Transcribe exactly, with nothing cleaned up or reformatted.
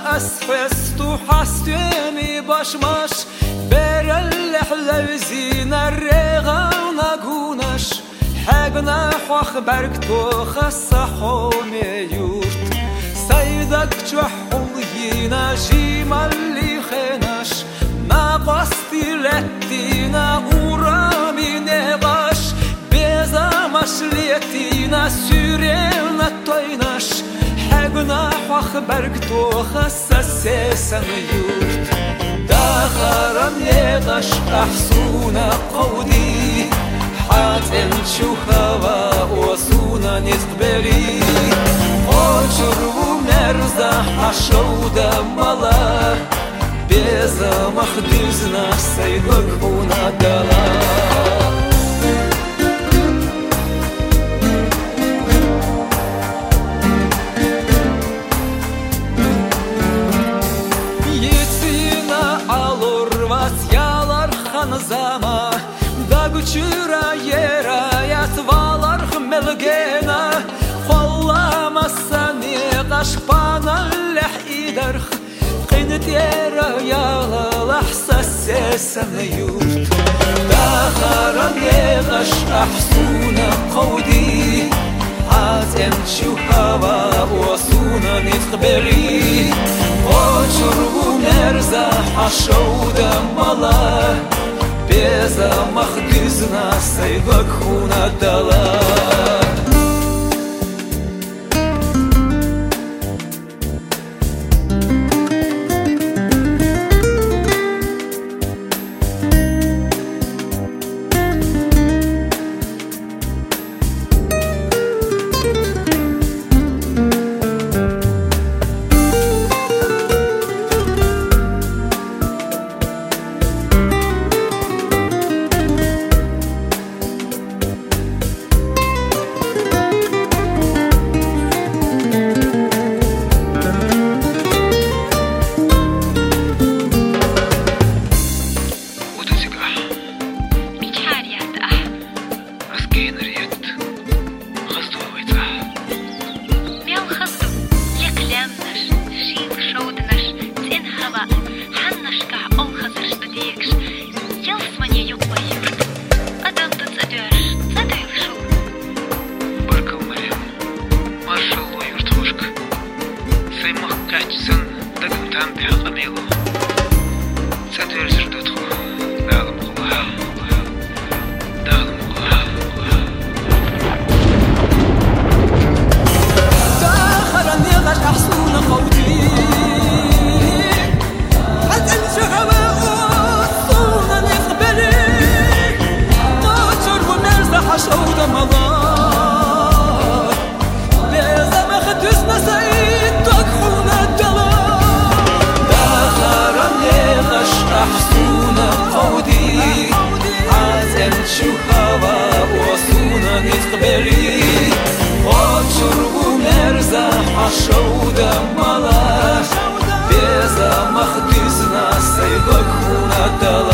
أسفستو حستمي باشماش برلح لوزين الرغانا قونش حقنا خوخ بركتو خصحو ميورت سيدك جحولينا جيمالي خناش ناقصتي لتينا أورامي نغاش بزامش ليتينا سورينا تويناش حقنا خوخ بركتو خصسسن يورت داخرا نغاش أحسونا قودي حاتن شوخوا وصونا نتقبلي أجرو مرزا حشودا ملا بيزا مخدزنا سيدك هنا دلا Zama da güçüra yera yatvalar melgena xollamasan qaşpana leh idarx qinit yera yala lahsassan yurt daharan yegash ahsuna qawdi azem shuhava wasuna nitqberi ochurgu merza hashouda mala بيزا مخدزنا سيدك هنا دلا شودا ملا بيزا مخدزنا سيدك هنا دلا